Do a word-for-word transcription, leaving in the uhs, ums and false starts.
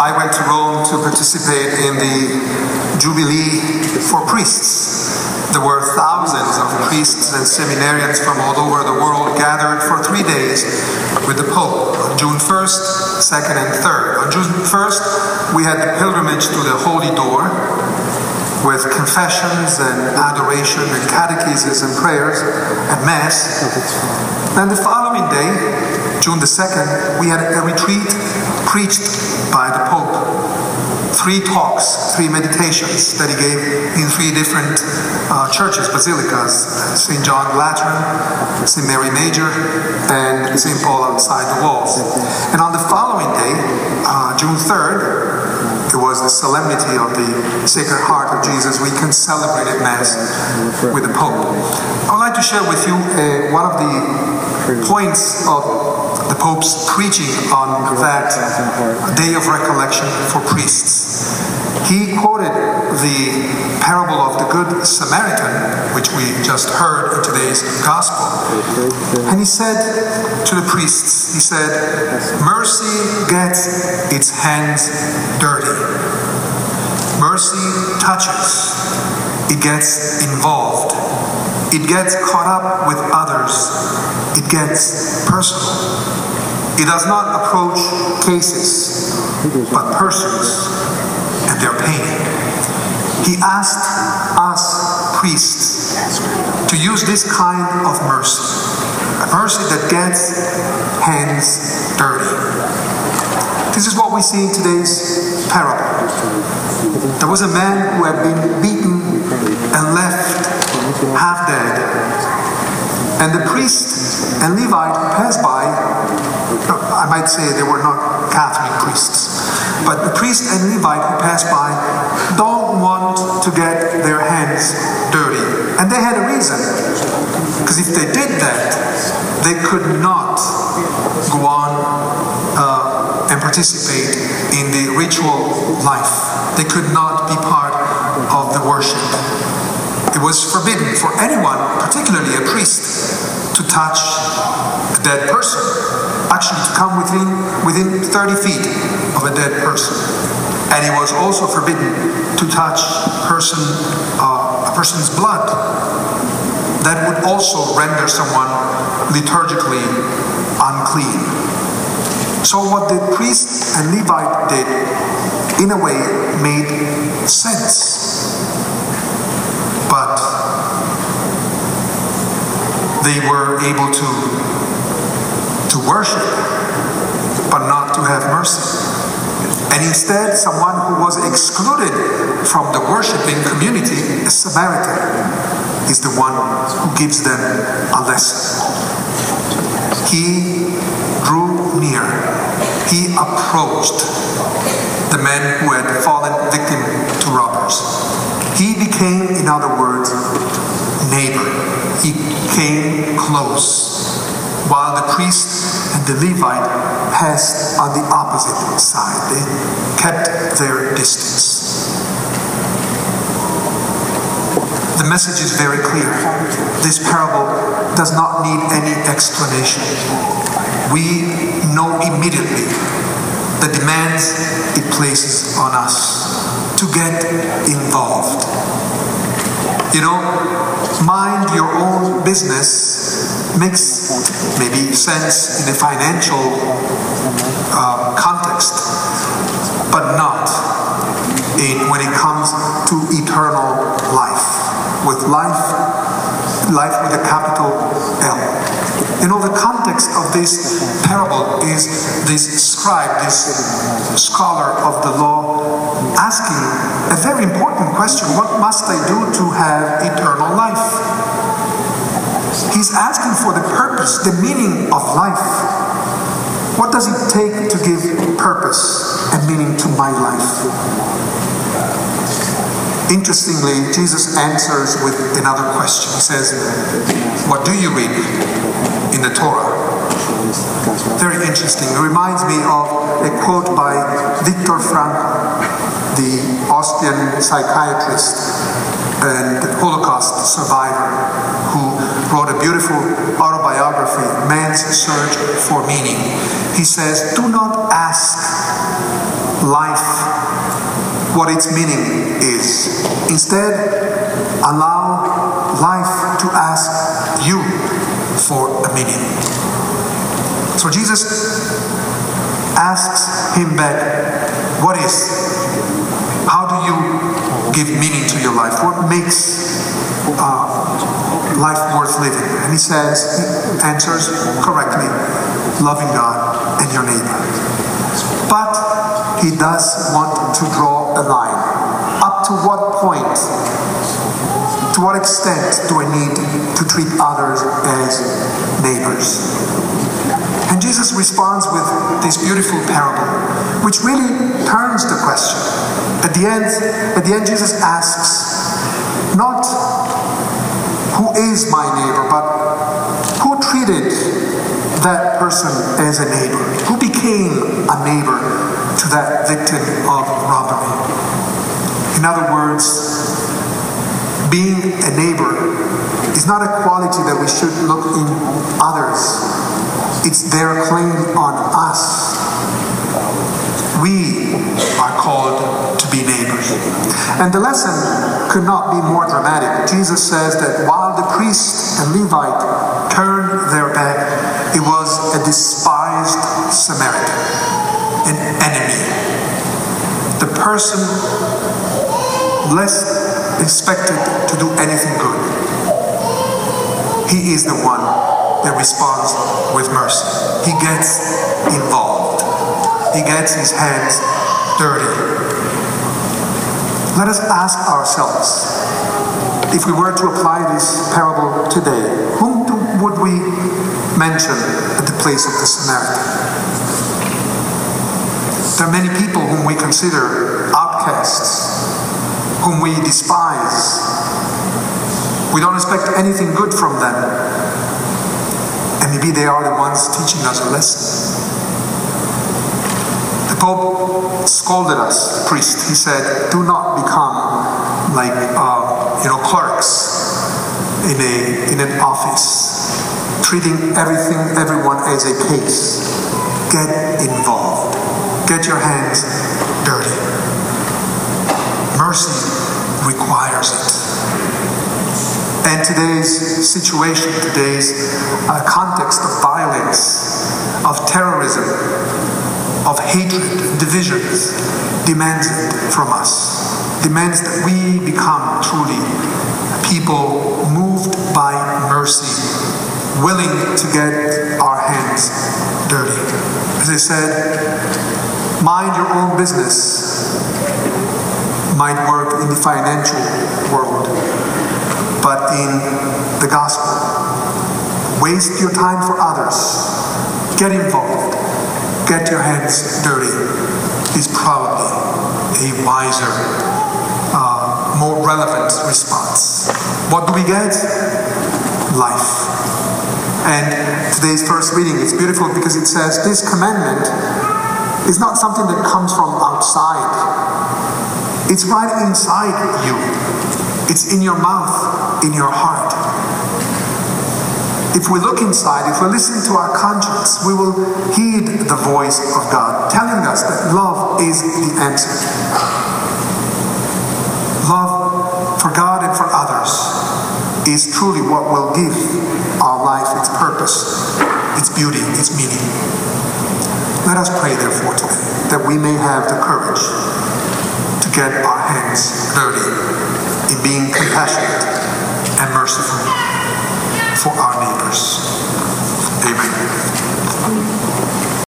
I went to Rome to participate in the Jubilee for priests. There were thousands of priests and seminarians from all over the world gathered for three days with the Pope on June first, second, and third. On June first, we had the pilgrimage to the Holy Door with confessions and adoration and catechesis and prayers and Mass. Then the following day, June the second, we had a retreat preached by the Pope. Three talks, three meditations that he gave in three different uh, churches, basilicas, Saint John Lateran, Saint Mary Major, and Saint Paul outside the walls. And on the following day, uh, June third, it was the solemnity of the Sacred Heart of Jesus. We can celebrate Mass with the Pope. I would like to share with you uh, one of the points of the Pope's preaching on that day of recollection for priests. He quoted the parable of the Good Samaritan, which we just heard in today's Gospel. And he said to the priests, he said, mercy gets its hands dirty. Mercy touches. It gets involved. It gets caught up with others. It gets personal. It does not approach cases, but persons and their pain. He asked us, priests, to use this kind of mercy, a mercy that gets hands dirty. This is what we see in today's parable. There was a man who had been beaten and left half dead. And the priest and Levite who passed by, I might say they were not Catholic priests, but the priest and Levite who passed by don't want to get their hands dirty. And they had a reason. Because if they did that, they could not go on uh, and participate in the ritual life. They could not be part of the worship. It was forbidden for anyone, particularly a priest, to touch a dead person. Actually, to come within, within thirty feet of a dead person. And it was also forbidden to touch person, uh, a person's blood. That would also render someone liturgically unclean. So what the priest and Levite did, in a way, made sense. But they were able to, to worship, but not to have mercy. And instead, someone who was excluded from the worshiping community, a Samaritan, is the one who gives them a lesson. He drew near. He approached the man who had fallen victim to robbers. He became, in other words, neighbor. He came close, while the priest and the Levite passed on the opposite side. They kept their distance. The message is very clear. This parable does not need any explanation. We know immediately the demands it places on us to get involved. You know, mind your own business makes maybe sense in a financial uh, context, but not in when it comes to eternal life. With life, life with a capital L. You know, the context of this parable is this scribe, this scholar of the law, asking a very important question: what must I do to have eternal life? He's asking for the purpose, the meaning of life. What does it take to give purpose and meaning to my life? Interestingly, Jesus answers with another question. He says, what do you read in the Torah? Very interesting. It reminds me of a quote by Viktor Frankl, the Austrian psychiatrist and Holocaust survivor, who wrote a beautiful autobiography, Man's Search for Meaning. He says, do not ask life what its meaning is. Instead, allow life to ask you for a meaning. So Jesus asks him back, what is? How do you give meaning to your life? What makes uh, life worth living? And he says, he answers correctly, loving God and your neighbor. But he does want to draw a line. Up to what point, to what extent do I need to treat others as neighbors? And Jesus responds with this beautiful parable, which really turns the question. At the end, at the end, Jesus asks, not who is my neighbor, but who treated that person as a neighbor? Who became a neighbor to that victim of robbery? In other words, being a neighbor is not a quality that we should look in others. It's their claim on us. We are called to be neighbors. And the lesson could not be more dramatic. Jesus says that while the priest and Levite turned their back, it was a despised Samaritan, an enemy. The person less expected to do anything good. He is the one that responds with mercy. He gets involved. He gets his hands dirty. Let us ask ourselves, if we were to apply this parable today, whom do, would we mention at the place of the Samaritan? There are many people whom we consider outcasts, whom we despise. We don't expect anything good from them. And maybe they are the ones teaching us a lesson. The Pope scolded us, the priest. He said, do not become like uh, you know, clerks in, a, in an office, treating everything, everyone as a case. Get involved. Get your hands dirty. Mercy requires it. And today's situation, today's uh, context of violence, of terrorism, of hatred, divisions, demands it from us. Demands that we become truly people moved by mercy, willing to get our hands dirty. As I said, mind your own business might work in the financial world, but in the gospel, waste your time for others, get involved, get your hands dirty, is probably a wiser, uh, more relevant response. What do we get? Life. And today's first reading is beautiful because it says this commandment is not something that comes from outside. It's right inside you. It's in your mouth, in your heart. If we look inside, if we listen to our conscience, we will heed the voice of God, telling us that love is the answer. Love for God and for others is truly what will give our life its purpose, its beauty, its meaning. Let us pray, therefore, today, that we may have the courage to get our hands dirty in being compassionate and merciful for our neighbors.